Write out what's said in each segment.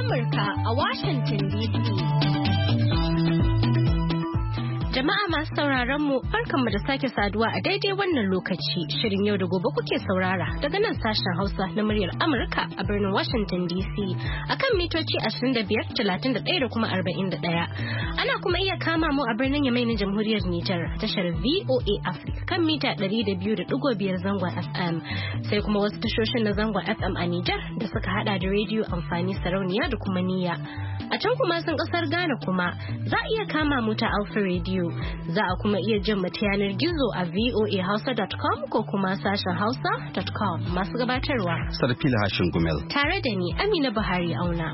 Amurka a Washington DC. Jama'a masu sauraron mu barkanmu da sake saduwa a daidai wannan lokaci. Shirin yau da gobe kuke saurara daga nan sashen Hausa na muryar Amurka a birnin Washington DC akan mitoci 25, 31 da kuma 41. Ana kuma iya kama mu a birnin Yamai na Jamhuriyar Nijar tashar VOA Africa kan mita 200.5 zangon FM. Sai kuma wasu tashoshin na zangon FM a Nijar da suka hada da rediyo amfani sarauniya da kuma niyya. A can kuma sun kasar Ghana kuma za a iya kama mu ta Alpha Radio. Za a kuma iya jin mu ta yanar gizo a voahausa.com ko kuma sashen hausa.com. Masu gabatarwa Sarfila Hashin Gumel tare da ni Amina Buhari Auna.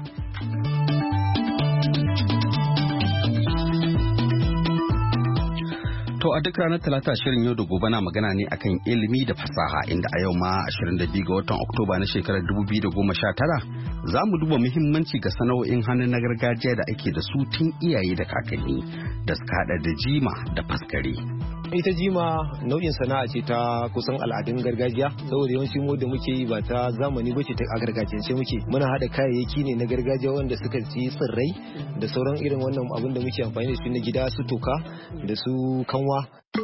To a duk ranar Talata shirin yau da gobe na magana ne akan ilimi da fasaha, inda a yau ma 22 ga watan Oktoba na shekarar 2019 za mu duba muhimmanci ga sana'o'in hannu na gargajiya da ake da su tun iyaye da kakanni da suka hada da jima da faskare. Ita jima nau'in sana'a ce ta kusan al'adun gargajiya, saboda yawanci mu da muke yi ba ta zamani ba ce ta a gargajiyance muke. Muna haɗa kayayyaki ne na gargajiya wanda suka ci tsirrai da sauran irin wannan abin da muke amfani da su na gida, su toka da su kanwa.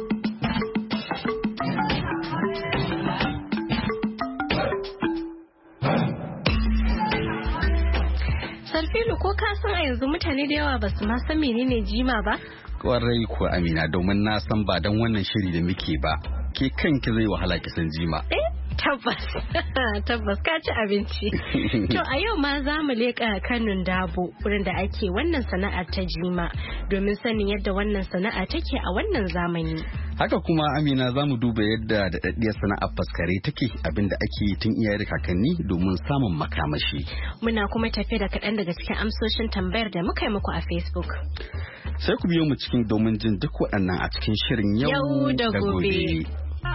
Sarfilu, ko ka san a yanzu mutane da yawa ba su ma san menene jima ba? Kwarai ko Amina, domin na san ba don wannan shiri da muke ba, ke kanki zai wahala ki san jima. Tabbas ka ci abinci. To a yau ma za mu leƙa Kanun Dabo, wurin da ake wannan sana'ar ta jima, domin sanin yadda wannan sana'a take a wannan zamani. Haka kuma Amina, za mu duba yadda daɗaɗɗiyar sana'ar faskare take, abinda ake yi tun iyaye da kakanni domin samun makamashi. Muna kuma tafe da kaɗan daga cikin amsoshin tambayar da muka yi muku a Facebook. Sai ku biyo mu cikin domin jin duk waɗannan a cikin shirin yau da gobe.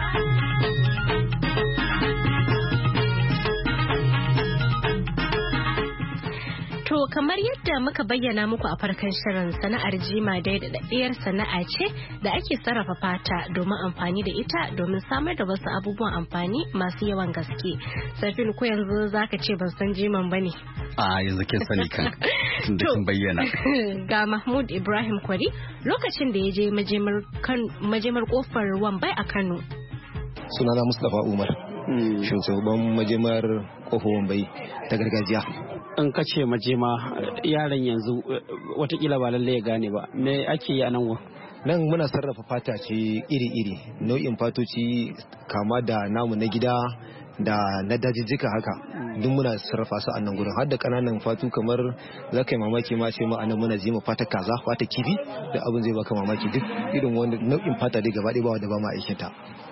To kamar yadda muka bayyana muku a farkon shirin, sana'ar jima dai da daɗaɗɗiyar sana'a ce da ake sarrafa fata domin amfani da ita domin samar da wasu abubuwan amfani masu yawan gaske. Sarfin, ko yanzu zaka ce ban san jiman bane? A yanzu kin sani kan tun da kin bayyana. Ga Mahmud Ibrahim Kwari lokacin da ya je majemar kofar Wambai a Kano. Sunana Mustapha Umar, shugaban majemar kofar Wambai ta gargajiya. In ka ce majema, yaran yanzu watakila ba lallai ya gane ba, me ake yi a nan wa? Nan muna sarrafa fata ce iri-iri, nau'in fatoci kama da namu na gida da na dajijjika haka, duk muna sarrafa su a nan gurin. Har da ƙananan fatu kamar za ka yi mamaki ma ce ma anan muna jima fata kaza, fata kifi, da abin zai baka mamaki, duk irin wanda nau'in fata dai gaba ɗaya ba wanda ba ma aikinta.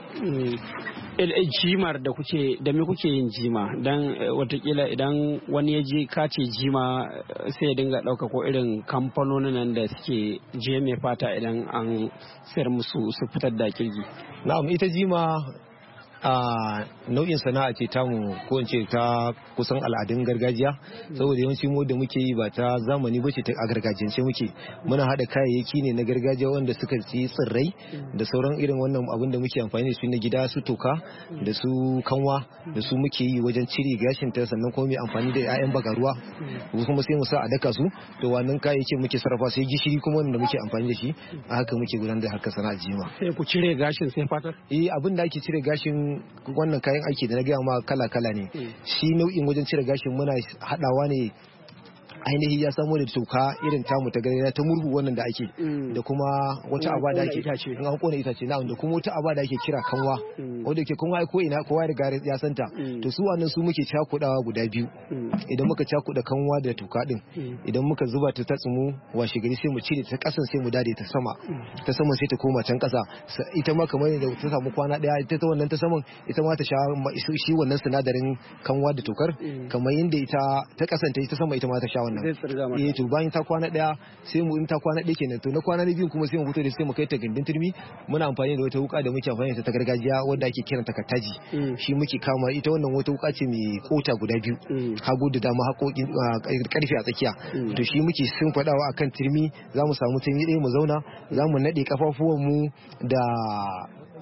Jimar da me kuke yin jima, dan watakila idan wani ya je kace jima sai ya dinga ɗauka ko irin kamfanonin nan da suke je mai fata idan an sayar musu su fitar da kirgi. Na'am, ita jima nau'in sana'a ce tamu ko in ce ta kusan al'adun gargajiya, saboda yawanci mu da muke yi ba ta zamani ba ce ta a gargajiyance muke. Muna haɗa kayayyaki ne na gargajiya wanda suka ci tsirrai da sauran irin wannan abin da muke amfani da su na gida, su toka da su kanwa da su muke yi wajen cire gashin ta, sannan kuma mai amfani da 'ya'yan bagaruwa kuma sai mu sa a daka su, to wannan kayayyakin muke sarrafa, sai gishiri kuma wanda muke amfani da shi. A haka muke gudanar da harkar sana'a jima. Sai ku cire gashin sai fatar? Abin da ake cire gashin, wannan kayan aiki da na gaya ma kala-kala ne. Shi nau'in wajen cire gashin muna haɗawa ne, ainihi ya samu da toka irin tamu ta gare ta murhu wannan da ake, da kuma wata aba da ake in an kona itace na, da kuma wata aba da ake kira kanwa, wanda ke kanwa ko ina kowa ya riga ya santa. To su wannan su muke cakudawa guda biyu. Idan muka cakuda kanwa da toka din, idan muka zuba ta tsumu, washe gari sai mu cire ta kasan sai mu dade ta sama, ta saman sai ta koma can kasa. Ita ma kamar da ta samu kwana daya, ita ta wannan ta saman ita ma ta sha shi wannan sinadarin kanwa da tokar, kamar yadda ita ta kasanta ita sama ita ma ta sha wannan. To bayan ta kwana daya sai mu, in ta kwana daya kenan, to na kwana na biyu kuma sai mu fito da sai mu kai ta gindin turmi. Muna amfani da wata wuka da muke amfani da ta gargajiya wanda ake kiranta kataji. Shi muke kama, ita wannan wata wuka ce mai kota guda biyu, hagu da dama, hakokin karfe a tsakiya. To shi muke sun fadawa akan turmi, za mu samu turmi ɗaya mu zauna, za mu nade kafafuwan mu da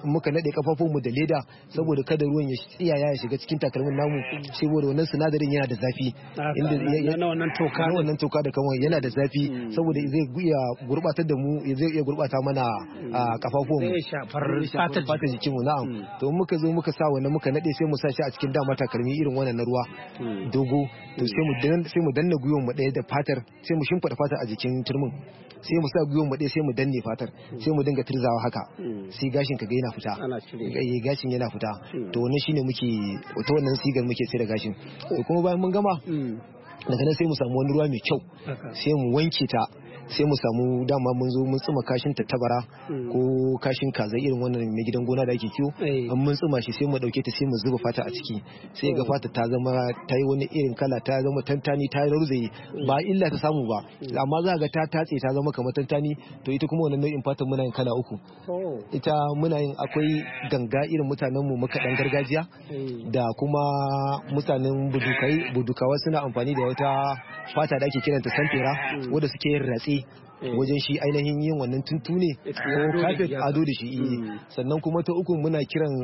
muka nade kafafun mu da leda saboda kada ruwan ya tsiyaya ya shiga cikin takalmin namu saboda wannan sinadarin yana da zafi inda wannan toka da kanwa yana da zafi saboda zai iya gurbatar da mu zai iya gurbata mana kafafun mu zai shafar fatar jikin mu na'am to muka zo muka sa wannan muka nade sai mu sa shi a cikin dama takalmi irin wannan na ruwa dogo to sai mu danna gwiwon mu daya da fatar sai mu shimfida fatar a jikin turmin sai mu sa gwiwon mu daya sai mu danne fatar sai mu dinga tirzawa haka sai gashin ka ga yana fita gashin yana fita to wannan shine muke ta wannan sigar muke sai da gashin to kuma bayan mun gama daga nan sai mu samu wani ruwa mai kyau sai mu wanke ta sai mu samu dama mun zo mun tsuma kashin tattabara ko kashin kaza irin wannan na gidan gona da ake kiwo an mun tsuma shi sai mu dauke ta sai mu zuba fata a ciki sai ga fata ta zama ta yi wani irin kala ta zama tantani ta rauzaye ba illa ta samu ba amma za ga ta tatse ta zama kamar tantani to ita kuma wannan nau'in fatan muna yin kala uku ita muna yin akwai ganga irin mutanen mu makaɗan gargajiya da kuma mutanen budukawa suna amfani da wata fata da ake kiranta sanfera wanda suke yin ratse wajen shi ainihin yin wannan tuntune ko kafet ado da shi sannan kuma ta uku muna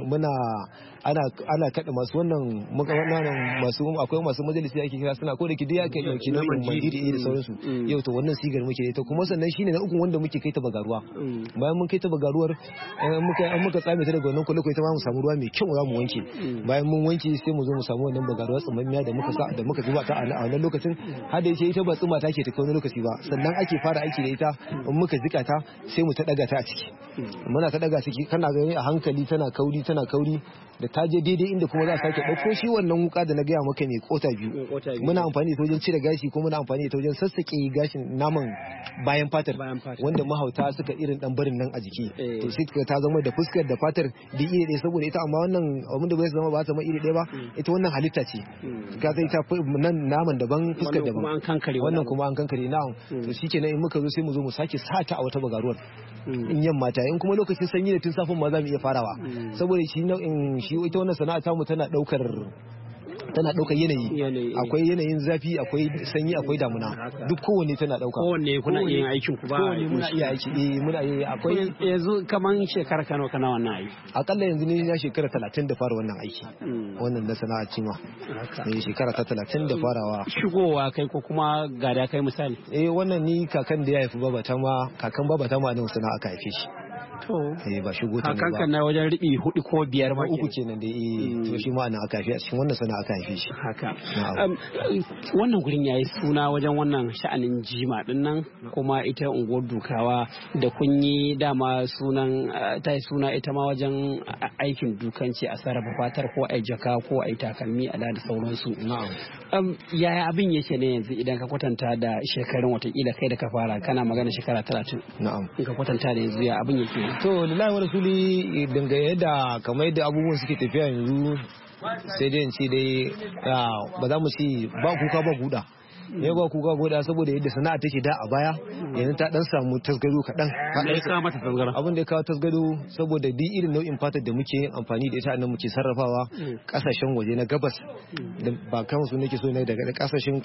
ana kada masu wannan masu akwai masu majalisi ake kira suna ko da kidi ake dauki nau'in mandiri da sauransu yau to wannan sigar muke da ita kuma sannan shine na uku wanda muke kai ta bagaruwa bayan mun kai ta bagaruwar muka tsame ta daga wannan kullu ita ma mu samu ruwa mai kyau za mu wanke bayan mun wanke sai mu zo mu samu wannan bagaruwa tsumammiya da muka zuba ta a wannan lokacin har da yake ita ba tsuma take ta kai wani lokaci ba sannan ake fara aiki da ita in muka zika ta sai mu ta daga ta a ciki muna ta daga ciki kana gani a hankali tana kauri da ta je daidai inda kuma za a sake ɗauko shi wannan wuka da na gaya maka mai kota biyu muna amfani da ta wajen cire gashi ko muna amfani da ta wajen sassaƙe gashin naman bayan fatar wanda mahauta suka irin dan barin nan a jiki to sai ta zama da fuskar da fatar da iri ɗaya saboda ita amma wannan abin da bai zama ba ta zama iri ɗaya ba ita wannan halitta ce ka sai ta nan naman daban fuskar daban wannan kuma an kankare na'am to shikenan in muka zo sai mu zo mu sake sata a wata bagaruwar in yamma ta in kuma lokacin sanyi da tun safin ma za mu iya farawa saboda shi nau'in shi ita wannan sana'a ta mu tana daukar yanayi akwai yanayin zafi akwai sanyi akwai damuna duk kowanne tana dauka kowanne kuna yin aikin ku ba kowanne muna iya aiki muna yi akwai yanzu kaman shekara kana wannan aiki akalla yanzu ne ya shekara 30 da fara wannan aiki wannan na sana'a cima shekara ta 30 da farawa shigowa kai ko kuma gada kai misali wannan ni kakan da ya haifi babata ma a nan sana'a aka haife shi to ba shigo ta ne ba hakan na wajen ribi 4 ko 5 ma uku kenan da to shi ma ana aka haife a cikin wannan sana'a aka haife shi haka wannan gurin yayi suna wajen wannan sha'anin jima din nan kuma ita unguwar Dukawa da kun yi dama sunan ta yi suna ita ma wajen aikin dukanci a sarrafa fatar ko ai jaka ko ai takalmi a da sauransu yaya abin yake ne yanzu idan ka kwatanta da shekarun watakila kai da ka fara kana magana shekara 30 na'am in ka kwatanta da yanzu ya abin yake to lillahi wa rasuli dangane da kamar yadda abubuwan suke tafiya yanzu sai dai in ce dai ba za mu ci ba kuka ba guda ne ba kuka guda saboda yadda sana'a take da a baya yanzu ta dan samu tasgaro kaɗan abin da ya kawo tasgaro saboda duk irin nau'in fatar da muke amfani da ita nan muke sarrafawa kasashen waje na gabas ba kan su nake so ne daga kasashen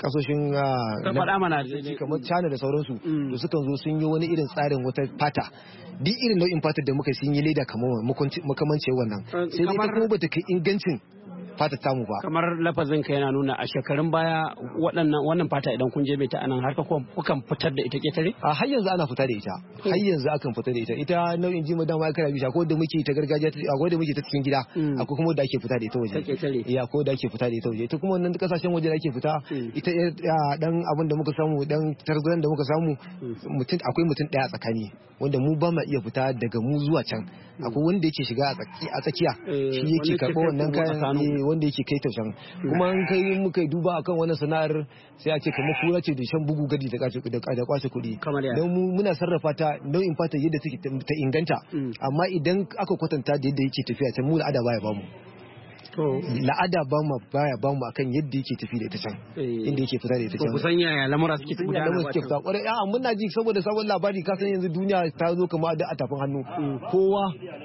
kamar China da sauransu to sukan zo sun yi wani irin tsarin wata fata duk irin nau'in fatar da muka sun yi leda kamar makamance wannan sai dai ta kuma bata kai ingancin fata tamu ba kamar lafazin ka yana nuna a shekarun baya wannan fata idan kun je bai ta anan har kukan fitar da ita ketare a har yanzu ana fita da ita har yanzu akan fita da ita nau'in jima dama kana bisha ko da muke ta gargajiya akwai da muke ta cikin gida akwai kuma da ake fita da ita waje ko da ake fita da ita waje ita kuma wannan kasashen waje da ake fita ita dan abin da muka samu dan tarzuran da muka samu akwai mutum daya tsakani wanda mu ba ma iya fita daga mu zuwa can akwai wanda yake shiga a tsakiya shi yake karɓo wannan kayan wanda yake kai ta can kuma in kai muka duba akan wannan sana'ar sai a ce kamar kura ce da shan bugu gadi da kwace kuɗi don mu muna sarrafa ta nau'in fata yadda take ta inganta amma idan aka kwatanta da yadda yake tafiya can mu al'ada baya bamu la'ada baya bamu akan yadda yake tafi da ita can inda yake fita da ita can kusan yaya lamura suke fita kwarai muna ji saboda sabon labari ka san yanzu duniya ta zo kamar da a tafin hannu kowa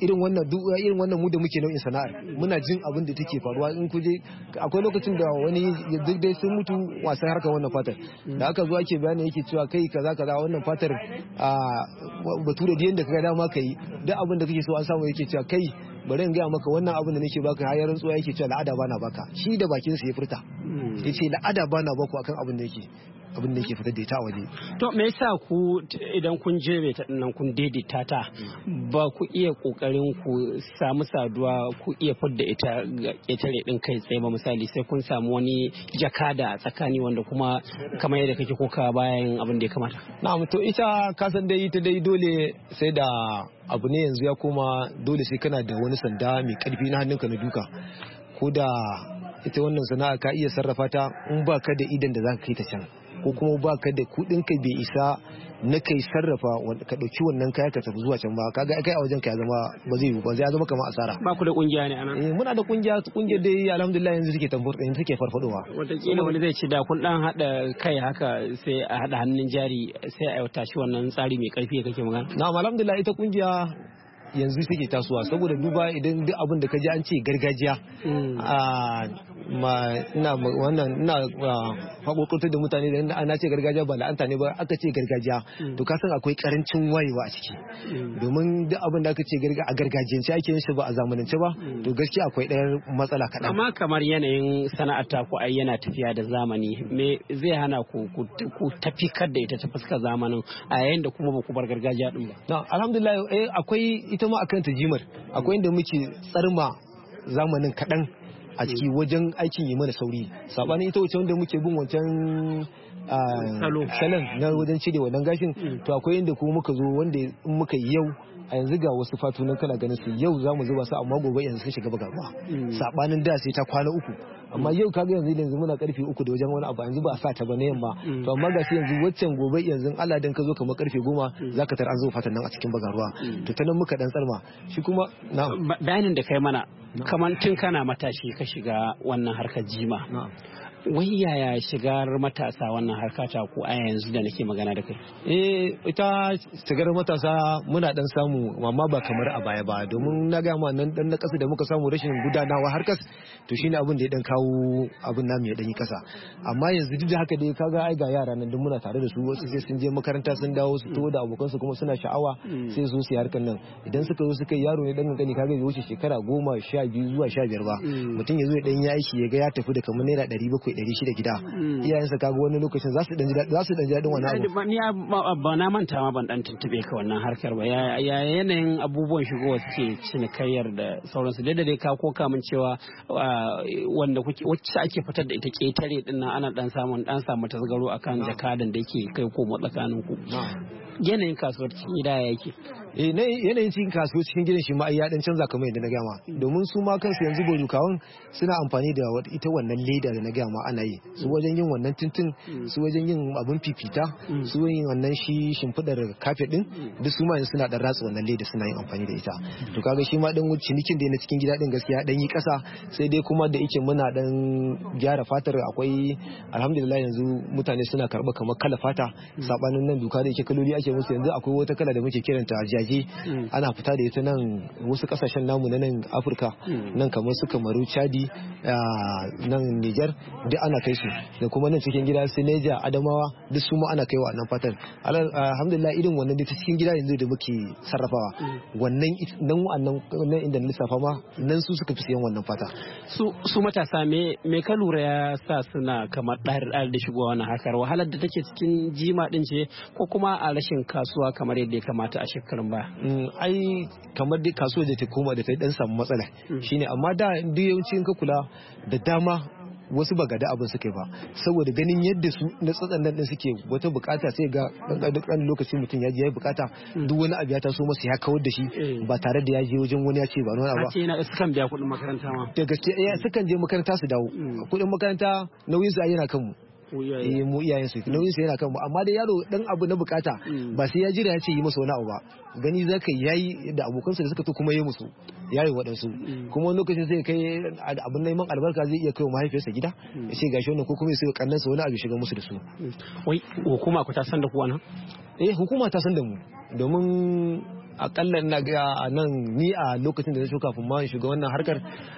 irin wannan mu da muke nau'in sana'ar muna jin abin da take faruwa in kuje akwai lokacin da wani duk dai sun mutu wasan harkar wannan fatar da aka zo ake bayani yake cewa kai kaza wannan fatar bature da yanda kaga dama kai duk abin da kake so an samu yake cewa kai bari in gaya maka wannan abin da nake baka har rantsuwa yake cewa la'ada bana baka shi da bakin sa ya furta yace la'ada bana baku akan abin da yake fitar da ita a waje. To me yasa ku idan kun jebe ta dinnan kun daidaita ta ba ku iya kokarin ku samu saduwa ku iya fidda ita ga ƙetare din kai tsaye ba misali sai kun samu wani jakada a tsakani wanda kuma kamar yadda kake koka bayan abin da ya kamata. Na'am to ita ka san dai ita dai dole sai da abu ne yanzu ya koma dole sai kana da wani sanda mai karfi na hannunka na duka ko da ita wannan sana'a ka iya sarrafa ta in ba ka da idan da za ka kai ta can ko kuma ba ka da kudin ka bai isa na kai sarrafa ka dauki wannan kaya ka tafi zuwa can ba kaga kai a wajen ka ya zama ba zai yi ba zai zama kamar asara. Ba ku da kungiya ne anan? Muna da kungiya dai alhamdulillah yanzu suke farfadowa. Wataƙila wani zai ci da kun dan hada kai haka sai a hada hannun jari sai a aiwata shi wannan tsari mai karfi kake magana. Na'am alhamdulillah ita kungiya yanzu suke tasowa saboda duba idan duk abin da ka ji an ce gargajiya ina haƙoƙotar da mutane da ana ce gargajiya ba la'anta ne ba aka ce gargajiya to ka san akwai karancin wayewa a ciki domin duk abin da aka ce a gargajiyance ake yin shi ba a zamanance ba to gaskiya akwai ɗayar matsala kaɗan. Amma kamar yanayin sana'ar ta ku ai yana tafiya da zamani me zai hana ku tafikar da ita ta fuskar zamanin a yayin da kuma ba ku bar gargajiya din ba. Alhamdulillah akwai ita ma akan tajimar akwai inda muke tsarma zamanin kaɗan a ciki wajen aikin yi mana sauri sabanin ita wacce wanda muke bin wancan salon na wajen cire wannan gashin to akwai inda kuma muka zo wanda in muka yi yau a yanzu ga wasu fatunan kana ganin su yau za mu zuba su amma gobe yanzu sun shiga bagarwa sabanin da sai ta kwana uku amma yau kaga yanzu muna karfe 3 da wajen wani abu yanzu ba a sa ta ba na yamma to amma ga shi yanzu waccan gobe yanzu Allah dan ka zo kamar karfe 10 zaka tar an zo fatan nan a cikin bagarwa to ta nan muka dan tsarma shi kuma na bayanin da kai mana kamar tun kana matashi ka shiga wannan harkar jima wai yaya shigar matasa wannan harka ta ku a yanzu da nake magana da kai? Ita shigar matasa muna dan samu amma ba kamar a baya ba domin na ga ma nan dan na kasa da muka samu rashin gudanawa harkas to shine abin da ya dan kawo abin namu ya dan yi kasa amma yanzu duk da haka dai kaga ai ga yara nan duk muna tare da su wasu sai sun je makaranta sun dawo su to da abokan su kuma suna sha'awa sai su yi harkan nan idan suka zo suka yi yaro ne dan gani kaga bai wuce shekara 10 12 zuwa 15 ba mutum ya zo ya dan yi aiki ya ga ya tafi da kamar naira 700-600 gida iyayensa kaga wani lokacin za su dan ji daɗin wannan abu. Ni ba na manta ma ban dan tuntube ka wannan harkar ba ya yanayin abubuwan shigowa suke cinikayyar da sauransu da dai ka koka min cewa wanda wacce ake fitar da ita ketare din nan ana dan samu tasgaro akan jakadan da yake kai ko tsakanin ku. Yanayin kasuwar cikin gida yake yanayin cikin kasuwar cikin gidan shi ma ya dan canza kamar yadda na gama domin su ma kansu yanzu borukawan suna amfani da ita wannan leda da na gama ana yi su wajen yin wannan tuntun su wajen yin abun fifita su yin wannan shi shimfidar kafet din duk su ma suna dan ratsa wannan leda suna yin amfani da ita to kaga shi ma dan cinikin da na cikin gida din gaskiya dan yi kasa sai dai kuma da yake muna dan gyara fatar akwai alhamdulillah yanzu mutane suna karba kamar kala fata sabanin nan duka da yake kaloli ake musu yanzu akwai wata kala da muke kiranta jaje ana fita da ita nan wasu kasashen namu na nan Afirka nan kamar su Kamaru Chadi nan Niger duk ana kai su da kuma nan cikin gida su Niger Adamawa duk su ma ana kaiwa nan fatan alhamdulillah irin wannan da cikin gida yanzu da muke sarrafawa wannan inda na lissafa ma nan su suka fi siyan wannan fata su matasa me ka lura ya sa suna kamar ɗari da shigowa wannan harkar wahalar da take cikin jima din ce ko kuma a rashin kasuwa kamar yadda ya kamata a shekarun ba ai kamar dai kasuwa da ta koma da ta dan samu matsala shine amma da duk yawancin ka kula da dama wasu ba gada abin suke ba saboda ganin yadda su na tsatsan nan suke wata bukata sai ga duk ɗan lokaci mutum ya je ya bukata duk wani abu ya taso masa ya kawar da shi ba tare da ya je wajen wani ya ce ba wani ba yana sukan biya kuɗin makaranta ma da gaskiya sukan je makaranta su dawo kuɗin makaranta nauyin su yana kanmu mu iyayen su nauyin sa yana kan mu amma da yaro dan abu na bukata ba sai ya jira ya ce yi masa wani abu ba gani zaka yayi da abokansa da suka to kuma yayi musu yayi wadansu kuma wani lokacin sai kai abun neman albarka zai iya kai wa mahaifiyarsa gida ya ce gashi wannan ko kuma sai kannansa wani abu shiga musu da su wai hukuma ku ta san da ku wannan hukuma ta san da mu domin akalla ina ga nan ni a lokacin da na shiga kafin ma in shiga wannan harkar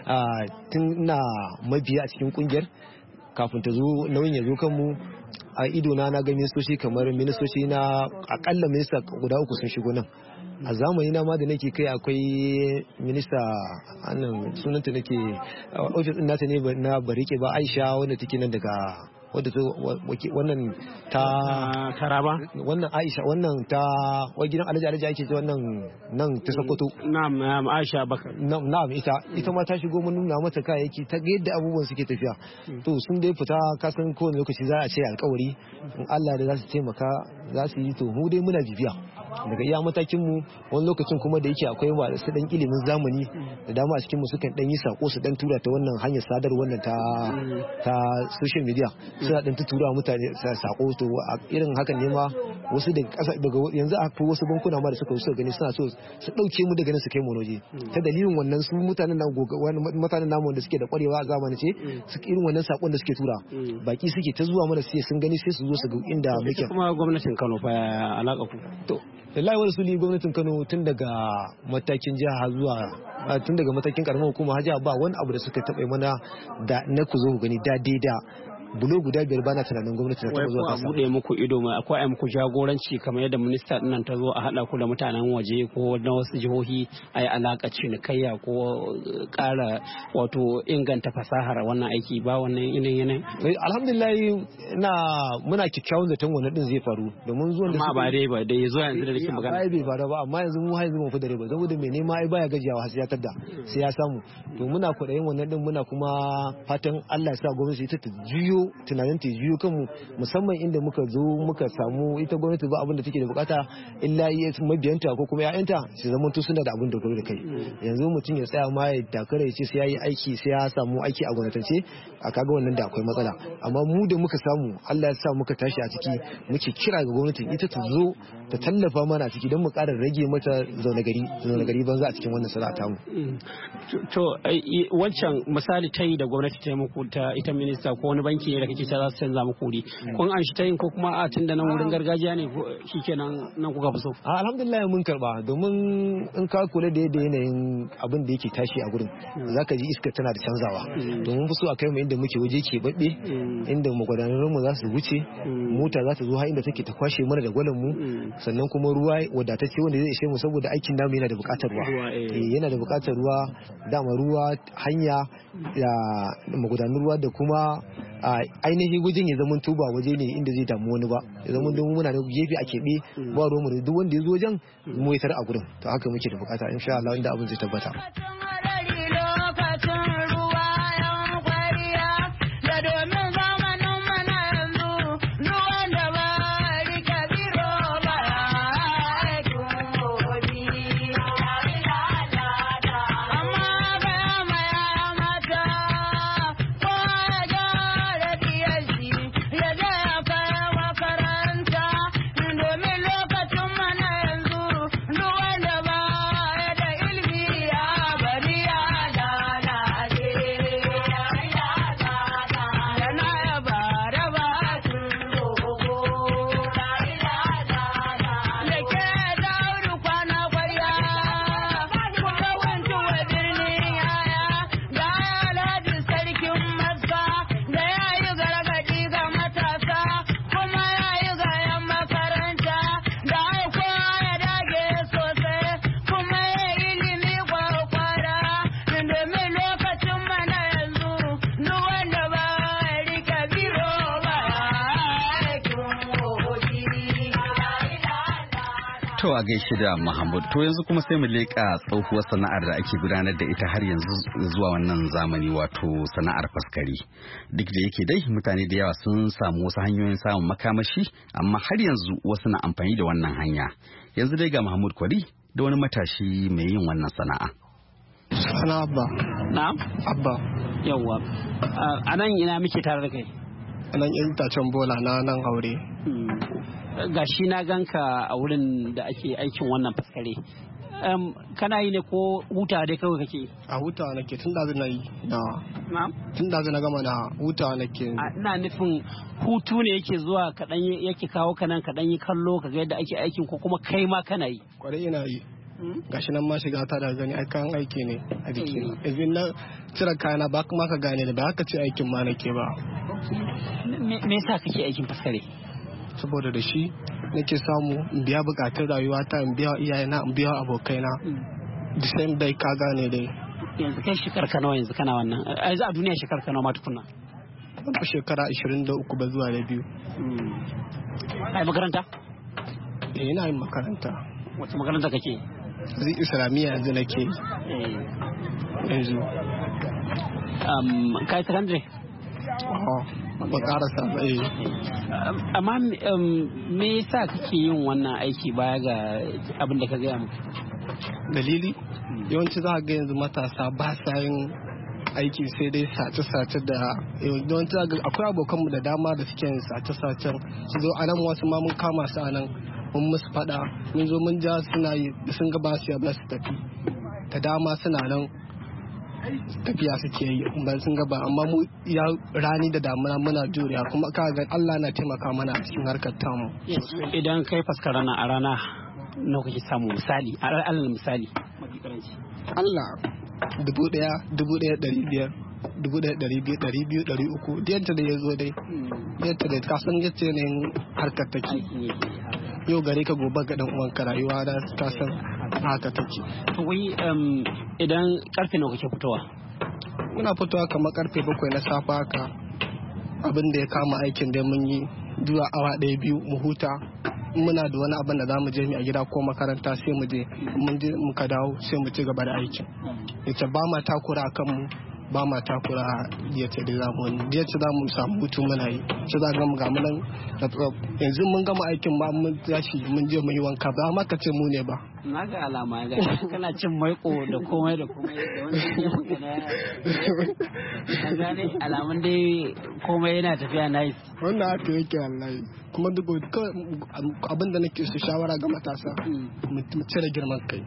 tun ina mabiya a cikin kungiyar kafin ta zo nauyin ya zo kanmu a ido na ga ministoci kamar ministoci na akalla minista guda 3 sun shigo nan a zamani na ma da nake kai akwai minista annan sunanta nake office din nata ne na barike ba Aisha wanda take nan daga wadda wannan ta Taraba wannan Aisha wannan ta wai gidan Alhaji ake ce wannan nan ta Sokoto na'am Aisha Bakar na'am ita ma ta shigo mun nuna mata kayayyaki ta ga yadda abubuwan suke tafiya to sun dai fita kasan kowane lokaci za a ce alƙawari in Allah da za su taimaka za su yi to mu dai muna bibiya daga iya matakin mu wani lokacin kuma da yake akwai ba su dan ilimin zamani da dama a cikin mu sukan dan yi sako su dan tura ta wannan hanyar sadarwar wannan ta social media suna dan tura mutane sako to irin hakan ne ma wasu daga yanzu akwai wasu bankuna ma da suka gani suna so su dauke mu daga nan su kai mu waje ta dalilin wannan su mutanen namu da suke da kwarewa a zamani ce su irin wannan sakon da suke tura baki suke ta zuwa mana sai sun gani sai su zo su ga inda muke kuma gwamnatin Kano fa alaka ku to wallahi wani suli gwamnatin Kano tun daga matakin jiha zuwa tun daga matakin karamar hukuma hajiya ba wani abu da suka taɓa mana da na ku zo ku gani da bulo guda 5 bana tunanin gwamnati ta zo kasa. Wai ko bude muku ido mai akwai ai muku jagoranci kamar yadda minista din nan ta zo a hada ku da mutanen waje ko na wasu jihohi ai alaka cinikayya ko ƙara wato inganta fasahar wannan aiki ba wannan yanayin. Alhamdulillah muna kikkiawan zaton wannan din zai faru domin zuwan da amma ba dai ba da yazo yanzu da nake magana. Ai bai fara ba amma yanzu mu har yanzu mun fi dare ba saboda me nema ai baya gajiyawa har sai ya tada sai ya samu to muna kudayin wannan din muna kuma fatan Allah ya sa gwamnati ta juyo tunanin ta juyo kanmu musamman inda muka zo muka samu ita gwamnati ba abin da take da bukata illa mabiyanta ko kuma ƴaƴanta su zama to suna da abin da da kai yanzu mutum ya tsaya ma ya dakara ya ce sai yayi aiki sai ya samu aiki a gwamnatance a kaga wannan da akwai matsala amma mu da muka samu Allah ya sa muka tashi a ciki muke kira ga gwamnati ita ta zo ta tallafa mana a ciki don mu ƙara rage mata zaune gari banza a cikin wannan sana'a tamu. To wancan misali ta yi da gwamnati ta yi muku ta ita minista ko wani banki ne da kake ta za su canza muku wuri kun an shi ta yin ko kuma a tun da nan wurin gargajiya ne shikenan nan kuka fi so. Alhamdulillah mun karba domin in ka kula da yadda yanayin abin da yake tashi a gurin zaka ji iska tana da canzawa domin fi so a kai mu inda muke waje ke babbe inda magudanar mu za su wuce mota za ta zo har inda take ta kwashe mana da gwalan mu sannan kuma ruwa wadatacce wanda zai ishe mu saboda aikin namu yana da buƙatar ruwa yana da buƙatar ruwa dama ruwa hanya da magudanar ruwa da kuma ainihin wajen ya zama tuba waje ne inda zai damu wani ba ya zama domin muna da gefe a keɓe ba ruwan mu da duk wanda ya zo wajen mu ya tare a gurin to haka muke da buƙata insha Allah inda abin zai tabbata. To a gaishe da Muhammad to yanzu kuma sai mu leƙa tsohuwar sana'ar da ake gudanar da ita har yanzu zuwa wannan zamani wato sana'ar faskari. Duk da yake dai mutane da yawa sun samu wasu hanyoyin samun makamashi amma har yanzu wasu na amfani da wannan hanya. Yanzu dai ga Muhammad Kwari da wani matashi mai yin wannan sana'a. Sana Abba. Na'am? Abba. Yawwa. A nan ina muke tare da kai? A nan yan itacen bola na nan aure. Gashi na ganka a wurin da ake aikin wannan faskare. Kana yi ne ko huta dai kawai kake? A huta nake tun da na yi na. Na'am? Tun da na gama na huta nake. Ina nufin hutu ne yake zuwa kaɗan yake kawo kanan kaɗan yi kallo ka ga yadda ake aikin ko kuma kai ma kana yi? Kwarai ina yi. gashi nan ma shiga ta da gani ai kayan aiki ne a jikina idan na cire kayana ba kuma ka gane da ba haka ce aikin ma nake ba. Me yasa kake aikin faskare? Saboda da shi nake samu in biya bukatun rayuwata, in biya iyayena, in biya abokaina. The same day ka gane dai. Yanzu kai shekar ka nawa yanzu kana wannan? Yanzu a duniya shekar ka nawa ma tukunna? Ban fa shekara 23 ba zuwa da 2. Ai makaranta? Ina yin makaranta. Wace makaranta kake? Zai Islamiyya yanzu nake. Yanzu. Kai secondary? Ba karasa ba amma me yasa kake yin wannan aiki baya ga abin da ka gaya mu? Dalili yawanci za ga yanzu matasa ba sa yin aiki sai dai sace-sace da yawanci akwai abokanmu da dama da suke yin sace-sacen su zo anan wasu ma mun kama su anan mun musu fada mun zo mun ja suna yi da sun gaba su ya su tafi da dama suna nan tafiya suke yi ban sun gaba amma mu ya rani da damuna muna juriya kuma ka ga Allah na taimaka mana a cikin harkar tamu. Idan kai faskara na a rana nawa kake samu misali alal misali? Allah 1,000, 1,500, 1,200, 300 yadda da ya zo dai yadda da kasan yace ne harkar take yau gare ka gobe ga dan uwanka rayuwa da ka san haka take. Wai idan karfe nawa kake fitowa? Muna fitowa kamar karfe 7 na safa haka abin da ya kama aikin da mun yi zuwa awa 1-2 mu huta. Muna da wani abin da za mu je mu a gida ko makaranta sai mu je mun je muka dawo sai mu ci gaba da aikin. Ita ba ma takura kan mu ba ma takura yace da zamu samu hutu muna yi sai za ga mu ga nan yanzu mun gama aikin ba mun tashi mun je mu yi wanka ba amma ka ce mu ne ba. Na ga alama ga kana cin maiko da komai da wannan gane alamun dai komai yana tafiya nice. Wannan haka yake wallahi kuma duk abin da nake so shawara ga matasa mu cire girman kai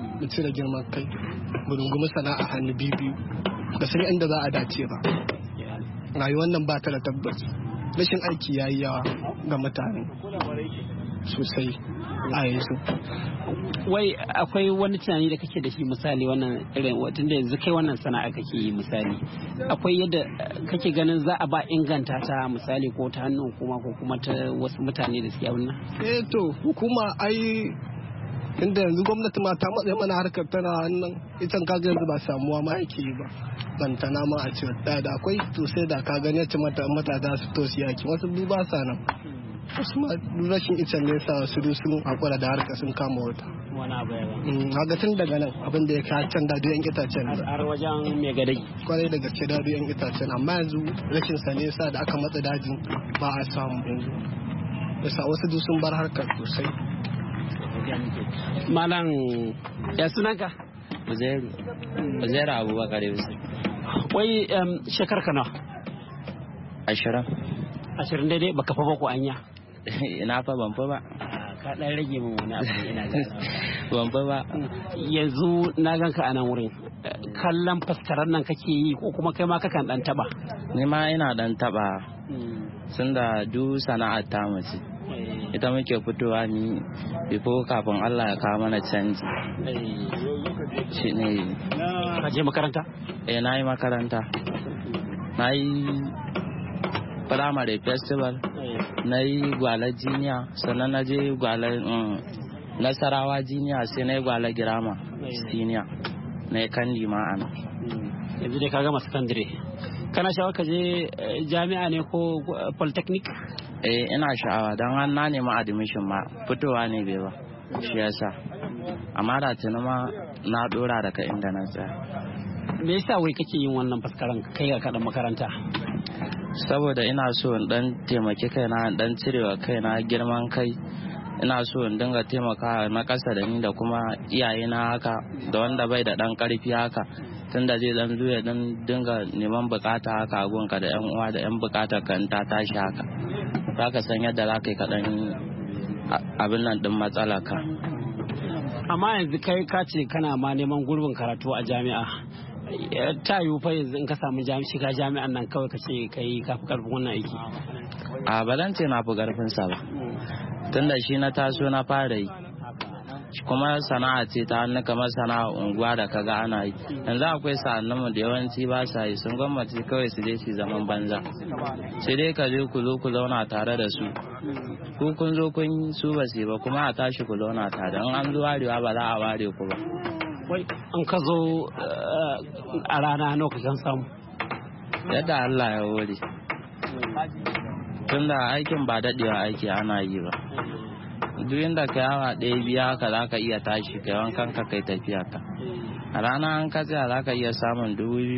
mu rungumi sana'a hannu biyu da san inda za a dace ba. Rayuwar nan ba ta da tabbas rashin aiki yayi yawa ga mutane sosai a yanzu. Wai akwai wani tunani da kake da shi misali wannan irin watan da yanzu kai wannan sana'a kake yi misali akwai yadda kake ganin za a ba inganta ta misali ko ta hannun hukuma ko kuma ta wasu mutane da suke abin nan? To hukuma ai inda yanzu gwamnati ma ta matsayi mana harkar tana hannun ita kaga yanzu ba samuwa ma yake yi ba bantana ma a ce da akwai to sai da ka gani ce mata za su to yaki wasu ba sa nan wasu ma rashin ita ne sa su sun hakura da harka sun kama wata wani abu ya ba tun daga nan abin da ya ka can da duyan itacen har wajen mai gadai kwarai da gaske da duyan itacen amma yanzu rashin sa ne sa da aka matsa dajin ba a samu yanzu yasa wasu sun bar harkar sosai. Malam ya sunanka? Uzairu Abubakar Yusuf. Wai shekar ka nawa? 20 daidai baka fa bako anya? Ina fa ban fa ba. Ka dan rage min wani abu ina ga. Ban fa ba. Yanzu na ganka a nan wurin. Kallon faskaran nan kake yi ko kuma kai ma kakan dan taba? Ni ma ina dan taba. Sun da du sana'ar ta mace. Ita muke fitowa ni bifo kafin Allah ya kawo mana canji. Shi ne. Ka je makaranta? Na yi makaranta. Na yi primary festival. Na yi gwala jiniya sannan na je gwala nasarawa jiniya sai na yi gwala girama senior. Na yi kandi ma'ana. Yanzu dai ka gama secondary. Kana sha'awar ka je jami'a ne ko polytechnic? Ina sha'awa don har na nemi admission ma fitowa ne bai ba shi yasa amma da tuni ma na dora daga inda na tsaya. Me yasa wai kake yin wannan faskaran kai ga kadan makaranta? Saboda ina so in dan taimaki kaina in dan cirewa kaina girman kai ina so in dinga taimaka na kasa da ni da kuma iyayena haka da wanda bai da dan karfi haka tunda zai dan zuwa dan dinga neman bukata haka a gonka da yan uwa da yan bukata kan ta tashi haka za ka san yadda za ka yi kaɗan abin nan ɗin matsala ka. Amma yanzu kai ka ce kana ma neman gurbin karatu a jami'a ta yiwu fa yanzu in ka samu shiga jami'an nan kawai ka ce kai ka fi karfin wannan aiki? A ba zan ce na fi karfin sa ba tunda shi na taso na fara yi kuma sana'a ce ta hannu kamar sana'a unguwa da kaga ana yi. Yanzu akwai sa'annunmu da yawanci ba sa yi, sun gwamnati kawai su je su zaman banza. Sai dai ka je ku zo ku zauna tare da su. Ku kun zo kun su ba su ba kuma a tashi ku zauna tare. In an zo warewa ba za a ware ku ba. Wai an ka zo a rana nawa kusan samu? Yadda Allah ya hore. Tunda aikin ba daɗewa aiki ana yi ba. Duk inda ka yawa ɗaya biya haka za ka iya tashi kai wankan ka kai tafiya ka. A rana an ka tsaya za ka iya samun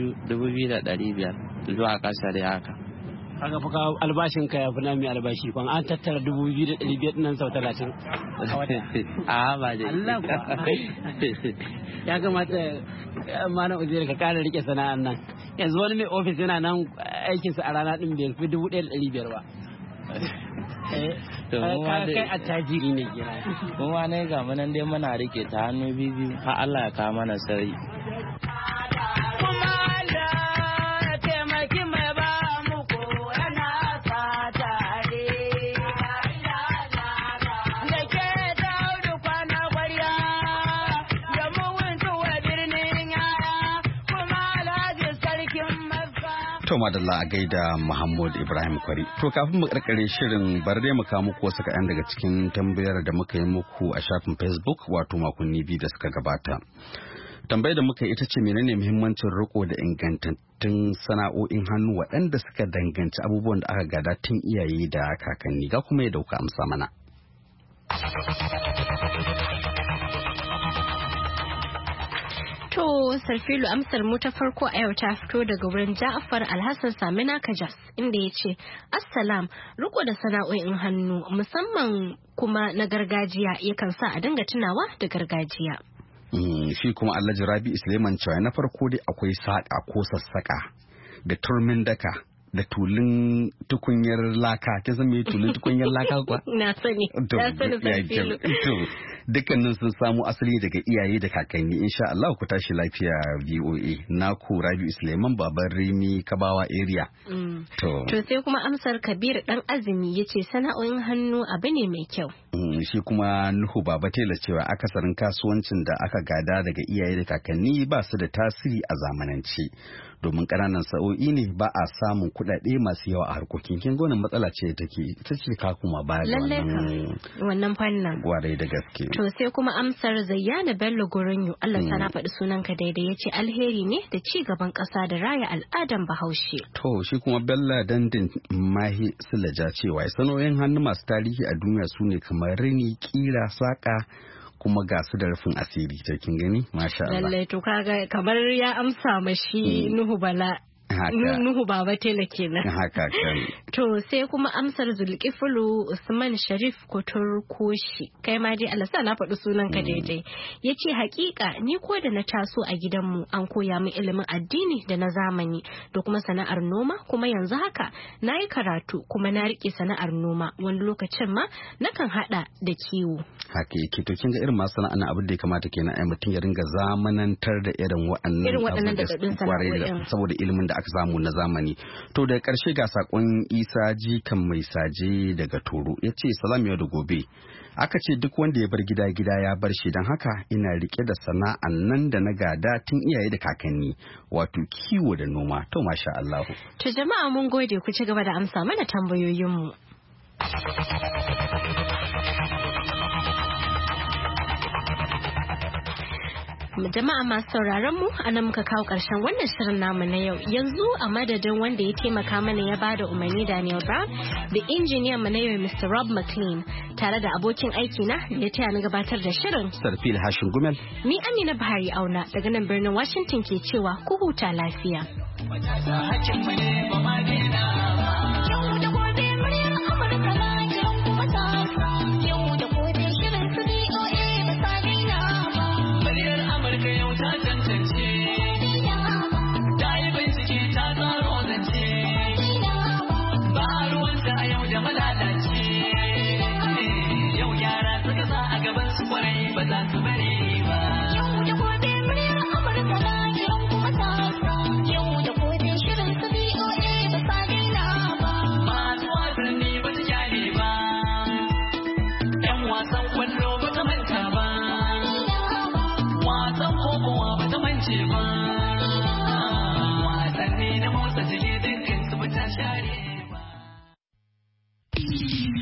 2,500 zuwa ƙasa da haka. Kaga fa albashin ka ya fi na mai albashi kwan an tattara 2,500 nan sau 30 a wata. A ba dai. Allah ya kamata malam Uzair ka kara rike sana'an nan. Yanzu wani mai ofis yana nan aikinsa a rana din bai fi 1,500 ba. Kai attajiri ne kira. Kuma ne ga munan dai muna rike ta hannu biyu har Allah ya kawo mana sauri. To madalla a gaida Muhammad Ibrahim Kwari. To kafin mu karkare shirin bar dai mu kawo muku wasu kaɗan daga cikin tambayar da muka yi muku a shafin Facebook wato makonni biyu da suka gabata. Tambayar da muka yi ita ce menene muhimmancin riko da ingantattun sana'o'in hannu waɗanda suka danganci abubuwan da aka gada tun iyaye da kakanni ga kuma ya dauka amsa mana. To Sarfilu amsar mu ta farko a yau ta fito daga wurin Ja'far Alhassan Samina Kajas inda ya ce Assalam riko da sana'o'in hannu musamman kuma na gargajiya yakan sa a dinga tunawa da gargajiya. Shi kuma Alhaji Rabi Suleiman cewa na farko dai akwai saƙa ko sassaƙa da turmin daka da tulun tukunyar laka ta zama tulun tukunyar laka kuwa? Na sani Sarfilu. Dukkanin sun samu asali daga iyaye da kakanni insha Allah ku tashi lafiya VOA na ku Rabi Suleiman baban Rimi Kabawa area. To sai kuma amsar Kabir dan Azumi yace sana'o'in hannu abu ne mai kyau. Shi kuma Nuhu Baba Tela cewa akasarin kasuwancin da aka gada daga iyaye da kakanni ba su da tasiri a zamanance. Domin ƙananan sa'o'i ne ba a samun kuɗaɗe masu yawa a harkokin kin gonin matsala ce take ita ce ka kuma ba da wannan fannin gwarai da gaske. To sai kuma amsar Zayyana Bello Goronyo Allah sana faɗi sunanka daidai yace alheri ne da ci gaban ƙasa da raya al'adan Bahaushe. To shi kuma Bello Dandin Mahi Sulaja cewa sanoyin hannu masu tarihi a duniya su ne kamar rini, kira, saka kuma ga su da rufin asiri ta kin gani masha Allah. Lallai to kaga kamar ya amsa mashi Nuhu Bala. Nuhu Baba Tela kenan. Haka kan. To sai kuma amsar Zulkifulu Usman Sharif Koturkoshi. Kai ma dai Allah sa na faɗi sunan ka daidai. Yace hakika ni ko da na taso a gidanmu an koya min ilimin addini da na zamani da kuma sana'ar noma kuma yanzu haka na yi karatu kuma na rike sana'ar noma wani lokacin ma nakan hada da kiwo. Haka yake to kin ga irin masu sana'a abin da ya kamata kenan ai mutum ya ringa zamanantar da irin waɗannan da sana'o'in saboda ilimin da aka samu na zamani. To da ƙarshe ga sakon Isa Jikan Mai Saje daga Toro ya ce salam yau da gobe. Aka ce duk wanda ya bar gida ya bar shi don haka ina rike da sana'an nan da na gada tun iyaye da kakanni wato kiwo da noma. To masha Allah. To jama'a mun gode ku ci gaba da amsa mana tambayoyinmu. Jama'a masu sauraron mu anan muka kawo ƙarshen wannan shirin namu na yau. Yanzu a madadin wanda ya taimaka mana ya bada umarni Daniel Brown da injiniyan mu na yau Mr. Rob McLean tare da abokin aiki na da ya taya ni gabatar da shirin. Sarfil Hashin Gumel. Ni Amina Bahari Auna daga nan birnin Washington ke cewa ku huta lafiya. Yau yara suka sa a gaban su kwarai ba za su bari